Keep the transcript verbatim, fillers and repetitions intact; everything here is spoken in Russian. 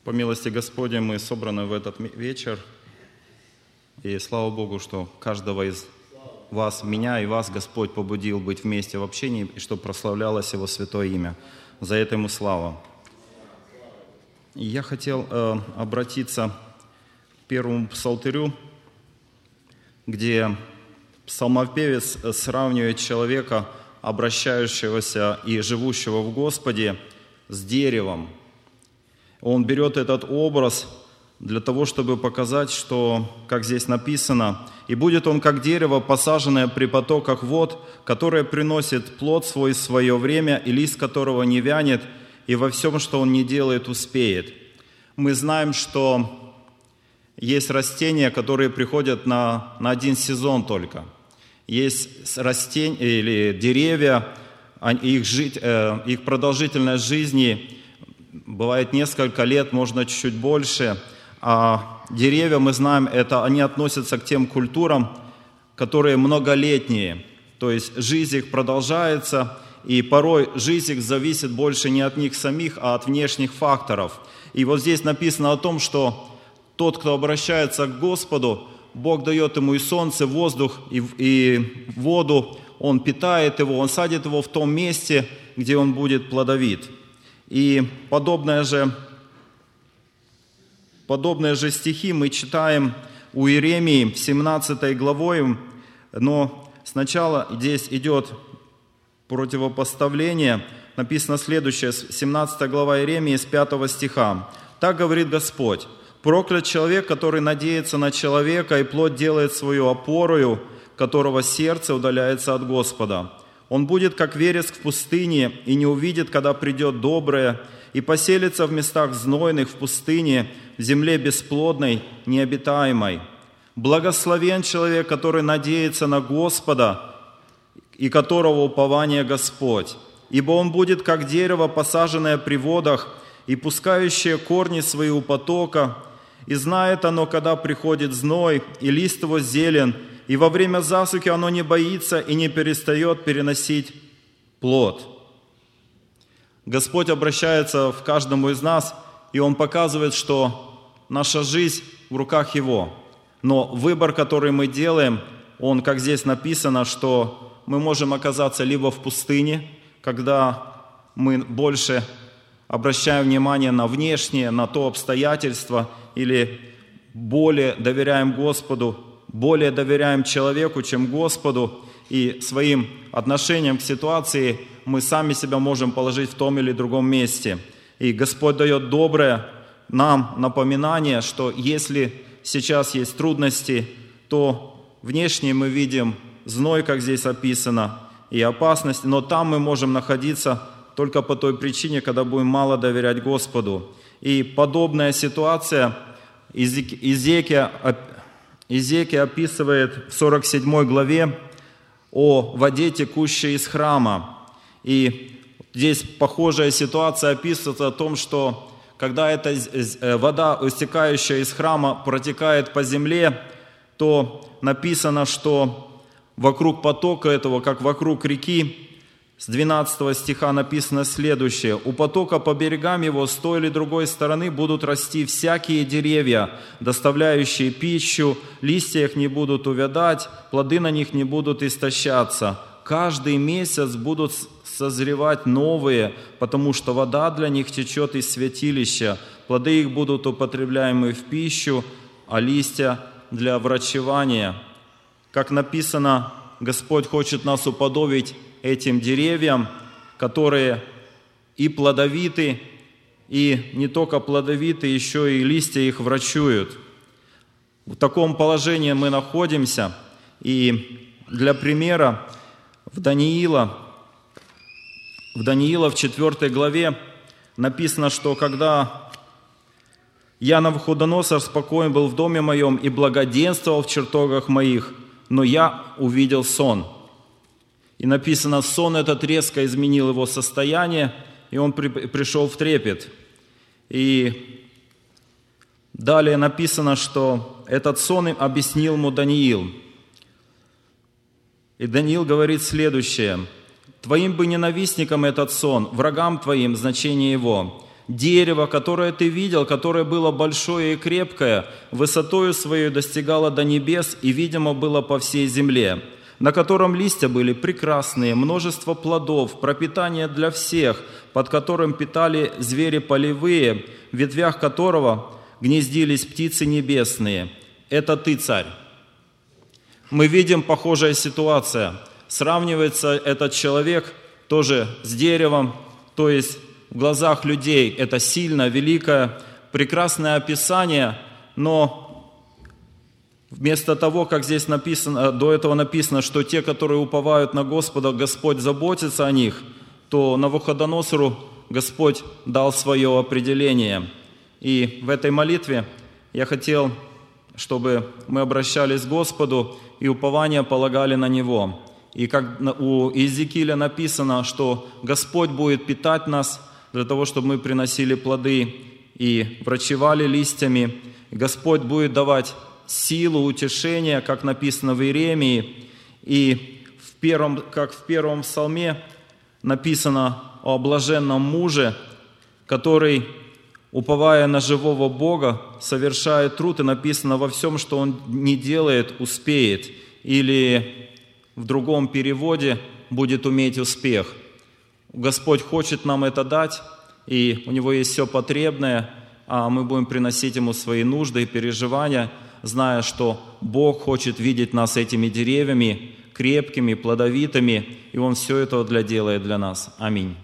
По милости Господней мы собраны в этот вечер. И слава Богу, что каждого из вас, меня и вас, Господь побудил быть вместе в общении, и чтобы прославлялось Его святое имя. За это Ему слава. И я хотел э, обратиться к первому псалтырю, где псалмопевец сравнивает человека, обращающегося и живущего в Господе, с деревом. Он берет этот образ для того, чтобы показать, что, как здесь написано, «И будет он, как дерево, посаженное при потоках вод, которое приносит плод свой в свое время, и лист которого не вянет, и во всем, что он не делает, успеет». Мы знаем, что есть растения, которые приходят на, на один сезон только. Есть растения или деревья, их, жить, их продолжительность жизни бывает несколько лет, можно чуть-чуть больше. А деревья, мы знаем, это они относятся к тем культурам, которые многолетние. То есть жизнь их продолжается, и порой жизнь их зависит больше не от них самих, а от внешних факторов. И вот здесь написано о том, что тот, кто обращается к Господу, Бог дает ему и солнце, воздух, и, и воду, Он питает его, Он садит его в том месте, где он будет плодовит. И подобное же, подобные же стихи мы читаем у Иеремии в семнадцатой главой, но сначала здесь идет противопоставление. Написано следующее, семнадцатая глава Иеремии с пятого стиха. «Так говорит Господь: проклят человек, который надеется на человека, и плоть делает свою опорою, которого сердце удаляется от Господа. Он будет, как вереск в пустыне, и не увидит, когда придет доброе, и поселится в местах знойных, в пустыне, в земле бесплодной, необитаемой. Благословен человек, который надеется на Господа, и которого упование Господь. Ибо он будет, как дерево, посаженное при водах, и пускающее корни свои у потока, и знает оно, когда приходит зной, и лист его зелен, и во время засухи оно не боится и не перестает переносить плод». Господь обращается к каждому из нас, и Он показывает, что наша жизнь в руках Его. Но выбор, который мы делаем, он, как здесь написано, что мы можем оказаться либо в пустыне, когда мы больше обращаем внимание на внешнее, на то обстоятельство, или более доверяем Господу, более доверяем человеку, чем Господу, и своим отношением к ситуации мы сами себя можем положить в том или другом месте. И Господь дает доброе нам напоминание, что если сейчас есть трудности, то внешне мы видим зной, как здесь описано, и опасность, но там мы можем находиться только по той причине, когда будем мало доверять Господу. И подобная ситуация Иезекия Иезекия описывает в сорок седьмой главе о воде, текущей из храма. И здесь похожая ситуация описывается о том, что когда эта вода, истекающая из храма, протекает по земле, то написано, что вокруг потока этого, как вокруг реки, с двенадцатого стиха написано следующее: «У потока по берегам его с той или другой стороны будут расти всякие деревья, доставляющие пищу, листья их не будут увядать, плоды на них не будут истощаться. Каждый месяц будут созревать новые, потому что вода для них течет из святилища, плоды их будут употребляемы в пищу, а листья для врачевания». Как написано, Господь хочет нас уподобить этим деревьям, которые и плодовиты, и не только плодовиты, еще и листья их врачуют. В таком положении мы находимся. И для примера в Даниила, в Даниила в четвёртой главе написано, что когда я, Навуходоносор, спокоен был в доме моем и благоденствовал в чертогах моих, но я увидел сон. И написано, сон этот резко изменил его состояние, и он при, пришел в трепет. И далее написано, что этот сон им объяснил ему Даниил. И Даниил говорит следующее: «Твоим бы ненавистникам этот сон, врагам твоим значение его. Дерево, которое ты видел, которое было большое и крепкое, высотою своей достигало до небес и, видимо, было по всей земле, на котором листья были прекрасные, множество плодов, пропитание для всех, под которым питали звери полевые, в ветвях которого гнездились птицы небесные. Это ты, царь». Мы видим похожая ситуация. Сравнивается этот человек тоже с деревом, то есть в глазах людей это сильное, великое, прекрасное описание, но вместо того, как здесь написано, до этого написано, что те, которые уповают на Господа, Господь заботится о них, то Навуходоносору Господь дал свое определение. И в этой молитве я хотел, чтобы мы обращались к Господу и упование полагали на Него. И как у Иезекииля написано, что Господь будет питать нас для того, чтобы мы приносили плоды и врачевали листьями. И Господь будет давать силу, утешение, как написано в Иеремии. И в первом, как в первом псалме написано о блаженном муже, который, уповая на живого Бога, совершает труд, и написано: во всем, что он не делает, успеет. Или в другом переводе будет уметь успех. Господь хочет нам это дать, и у Него есть все потребное, а мы будем приносить Ему свои нужды и переживания, зная, что Бог хочет видеть нас этими деревьями, крепкими, плодовитыми, и Он все это делает для нас. Аминь.